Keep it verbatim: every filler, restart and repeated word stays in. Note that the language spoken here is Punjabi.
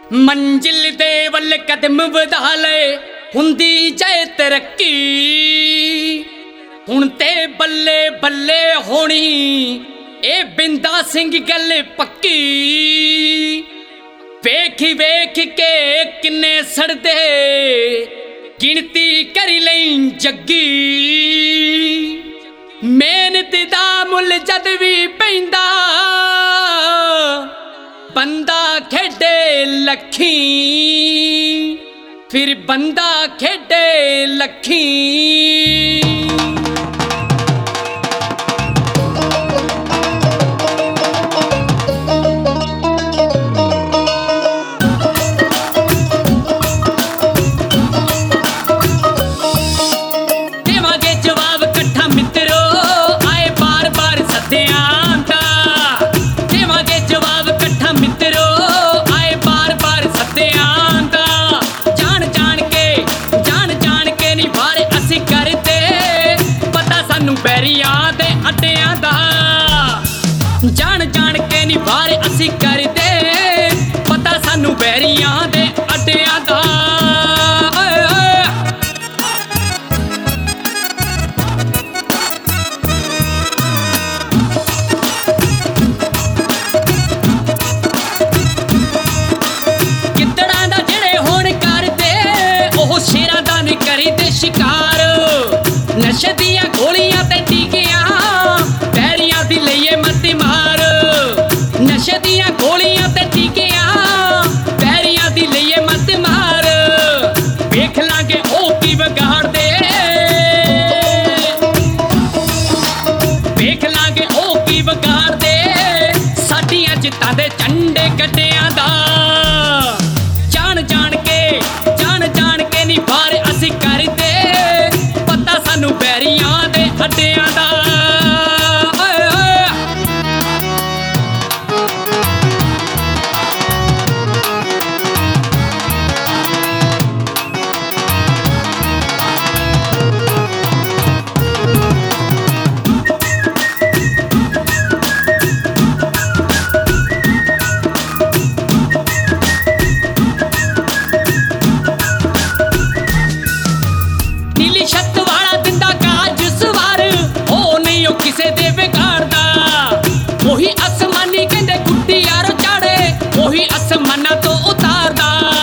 ਮੰਜ਼ਿਲ ਦੇ ਵੱਲ ਕਦਮ ਵਧਾ ਲਏ ਹੁੰਦੀ ਜਾਏ ਤਰੱਕੀ। ਹੁਣ ਤੇ ਬੱਲੇ ਬੱਲੇ ਹੋਣੀ ਇਹ ਬਿੰਦਾ ਸਿੰਘ ਗੱਲ ਪੱਕੀ। ਵੇਖ ਵੇਖ ਕੇ ਕਿੰਨੇ ਸੜਦੇ ਗਿਣਤੀ ਕਰੀ ਲਈ ਜੱਗੀ। ਮਿਹਨਤ ਦਾ ਮੁੱਲ ਜਦ ਵੀ ਪੈਂਦਾ ਬੰਦਾ ਖੇਡੇ ਲੱਖੀ। ਫਿਰ ਬੰਦਾ ਖੇਡੇ ਲੱਖੀ। ਦੇਵਾਂਗੇ ਜਵਾਬ ਇਕੱਠਾ ਮਿੱਤਰੋ ਆਏ ਬਾਰ ਬਾਰ ਸੱਦਿਆਂ ਦਾ। ਦੇਵਾਂਗੇ ਜਵਾਬ ਇਕੱਠਾ ਮਿੱਤਰੋ ਆਏ ਬਾਰ ਬਾਰ ਸੱਦਿਆਂ ਦਾ। ਜਾਣ ਜਾਣ ਕੇ ਜਾਣ ਜਾਣ ਕੇ ਨਹੀਂ ਵਾਰੇ ਅਸੀਂ ਕਰਦੇ ਪਤਾ ਸਾਨੂੰ ਬੈਰੀਆਂ ਦੇ ਅੱਡਿਆਂ ਦਾ। ਜਾਣ ਜਾਣ ਕੇ ਨਹੀਂ ਵਾਰੇ ਅਸੀਂ ਕਰਦੇ ਪਤਾ ਸਾਨੂੰ ਬੈਰੀਆਂ ਦੇ ਅੱਡਿਆਂ ਦਾ। ਗਿੱਦੜਾਂ ਦਾ ਜਿਹੜੇ ਹੁਣ ਕਰਦੇ ਉਹ ਸ਼ੇਰਾਂ ਦਾ ਨਹੀਂ ਕਰੀਦੇ ਸ਼ਿਕਾਰ। ਨਸ਼ੇ ਦੀਆਂ ਗੋਲੀਆਂ ਤੇ ਟੀਕਿਆਂ ਬੈਰੀਆਂ ਦੀ ਲਈਏ ਮੱਤ ਮਾਰ। ਨਸ਼ੇ ਦੀਆਂ ਗੋਲੀਆਂ ਤੇ ਟੀਕਿਆਂ ਬੈਰੀਆਂ ਦੀ ਲਈਏ ਮੱਤ ਮਾਰ। ਵੇਖ ਲਾਂਗੇ ਉਹ ਕੀ ਵਿਗਾੜਦੇ ਵੇਖ ਲਾਂਗੇ ਉਹ ਕੀ ਵਿਗਾੜਦੇ ਸਾਡੀਆਂ ਜਿੱਤਾਂ ਦੇ ਝੰਡੇ ਗੱਡਿਆਂ ਦਾ। ਜਾਣ ਜਾਣ ਕੇ ਜਾਣ ਜਾਣ ਕੇ ਨਹੀਂ ਵਾਰ ਅਸੀਂ ਕਰਦੇ ਪਤਾ ਸਾਨੂੰ ਬੈਰੀਆਂ ਦੇ ਅੱਡਿਆਂ ਦਾ। ਓਏ ਓਏ ਨੀਲੀ ਛੱਤ ਵਾਲਾ ਦਿੰਦਾ ਕਾਜ ਸਵਾਰ ਉਹ ਨਹੀਂ ਉਹ ਕਿਸੇ ਦੇ ਵਿਗਾੜਦਾ। ਉਹੀ ਅਸਮਾਨੀ ਕਹਿੰਦੇ ਗੁੱਡੀ ਯਾਰੋ ਚਾੜੇ ਉਹੀ ਅਸਮਾਨਾਂ ਤੋਂ ਉਤਾਰਦਾ।